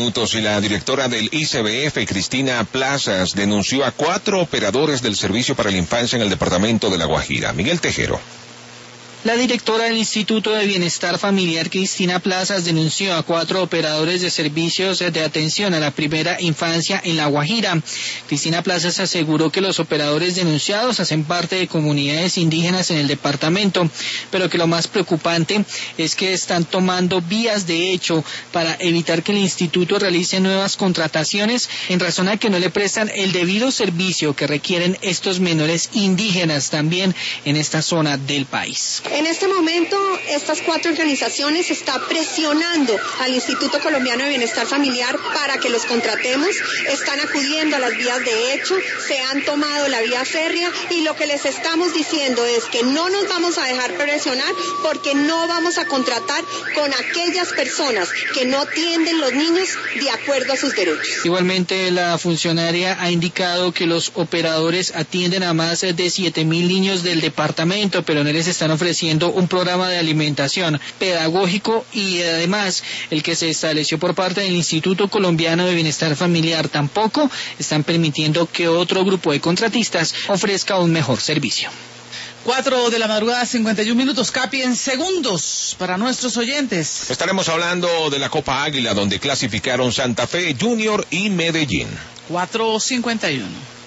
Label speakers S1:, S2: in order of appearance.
S1: minutos y la directora del ICBF, Cristina Plazas, denunció a 4 operadores del Servicio para la Infancia en el departamento de La Guajira. Miguel Tejero.
S2: La directora del Instituto de Bienestar Familiar, Cristina Plazas, denunció a 4 operadores de servicios de atención a la primera infancia en La Guajira. Cristina Plazas aseguró que los operadores denunciados hacen parte de comunidades indígenas en el departamento, pero que lo más preocupante es que están tomando vías de hecho para evitar que el instituto realice nuevas contrataciones en razón a que no le prestan el debido servicio que requieren estos menores indígenas también en esta zona del país.
S3: En este momento, estas 4 organizaciones están presionando al Instituto Colombiano de Bienestar Familiar para que los contratemos, están acudiendo a las vías de hecho, se han tomado la vía férrea y lo que les estamos diciendo es que no nos vamos a dejar presionar porque no vamos a contratar con aquellas personas que no atienden los niños de acuerdo a sus derechos.
S2: Igualmente, la funcionaria ha indicado que los operadores atienden a más de 7,000 niños del departamento, pero no les están ofreciendo un programa de alimentación pedagógico y además el que se estableció por parte del Instituto Colombiano de Bienestar Familiar tampoco están permitiendo que otro grupo de contratistas ofrezca un mejor servicio.
S4: 4 de la madrugada, 51 minutos, Capi, en segundos para nuestros oyentes.
S1: Estaremos hablando de la Copa Águila, donde clasificaron Santa Fe, Junior y Medellín.
S4: 4:51.